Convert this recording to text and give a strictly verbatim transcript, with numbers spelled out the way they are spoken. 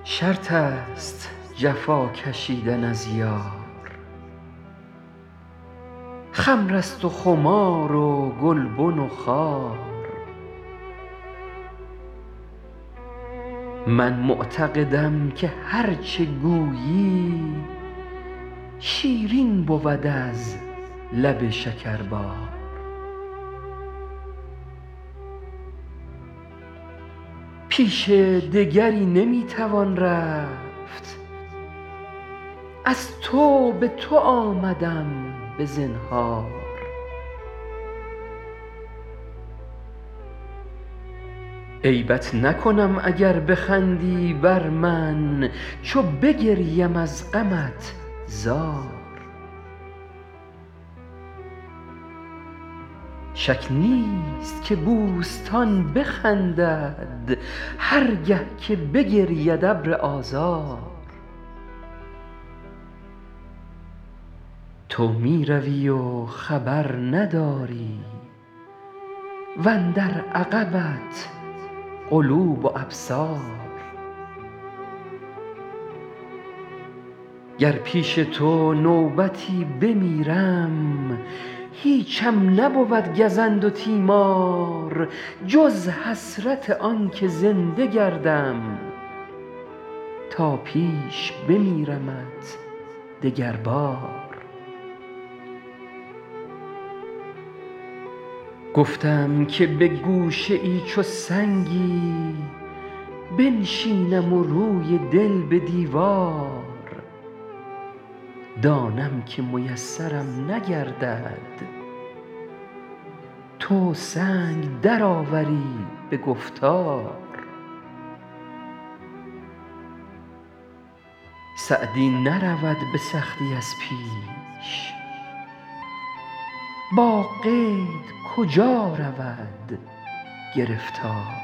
شرط است جفا کشیدن از یار، خمر است و خمار و گلبن و خار. من معتقدم که هر چه گویی شیرین بود از لب شکربار. پیش دگری نمی توان رفت، از تو به تو آمدم به زنهار. عیبت نکنم اگر بخندی بر من، چو بگریم از غمت زار. شک نیست که بوستان بخندد هر گه که بگرید ابر آذار. تو می روی و خبر نداری واندر عقبت قلوب و ابصار. گر پیش تو نوبتی بمیرم، هیچم نبود گزند و تیمار. جز حسرت آن که زنده گردم، تا پیش بمیرمت دگربار. گفتم که به گوشه ای چو سنگی، بنشینم و روی دل به دیوار. دانم که میسرم نگردد، تو سنگ در آوری به گفتار. سعدی نرود به سختی از پیش، با قید کجا رود گرفتار.